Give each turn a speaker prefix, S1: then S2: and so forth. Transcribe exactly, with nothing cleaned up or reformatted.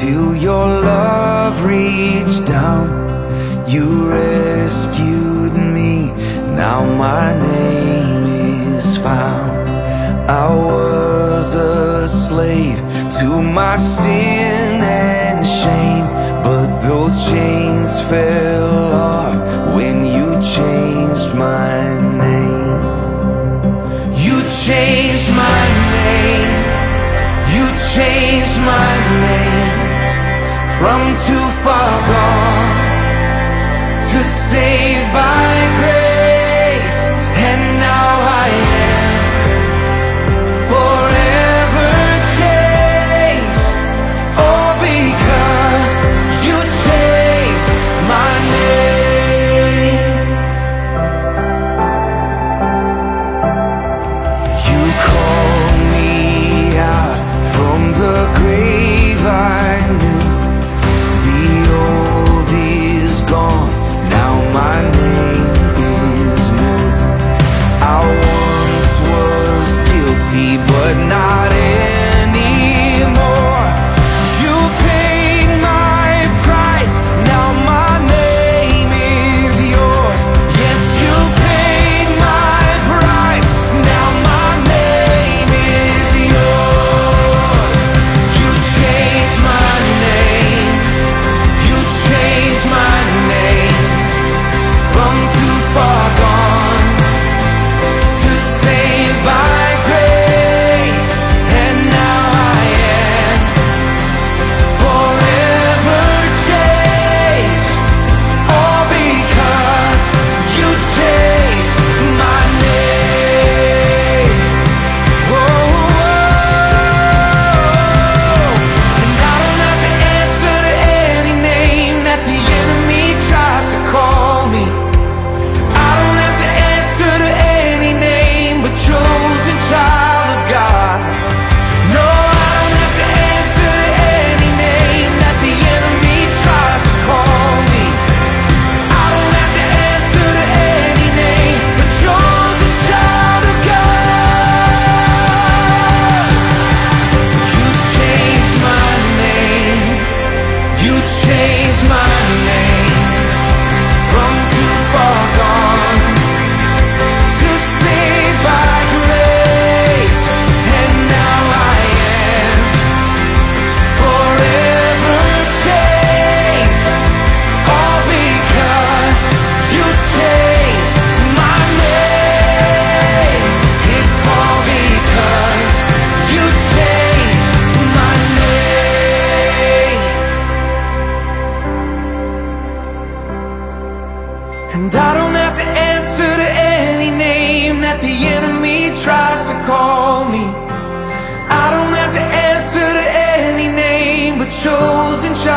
S1: till your love reached down. You rescued me, now my name is found. I was a slave to my sin and shame, but those chains fell off when you changed my name. You changed my name, you changed my name, from too far gone to saved by grace. And now I am forever changed, all because you changed my name. You called me out from the grave I knew. The old is gone, now my name is new. I once was guilty, but not anymore. You paid my price, now my name is yours. Yes, you paid my price, now my name is yours. You changed my name, you changed my name, from too far gone to saved by grace. And now I am forever changed, all because you changed my name. Whoa, and I don't have to answer to any name that the enemy tries to call me. I don't have to answer to any name but chosen child of God. No, I don't have to answer to any name that the enemy tries to call me. I don't have to answer to any name but chosen child of God. You changed my name, you changed my name, from too far gone to saved by grace. And now I am forever changed, all because you changed my name. It's all because you changed my name. And I don't have to answer to any name that the enemy tries to call me. I don't have to answer to any name but chosen child.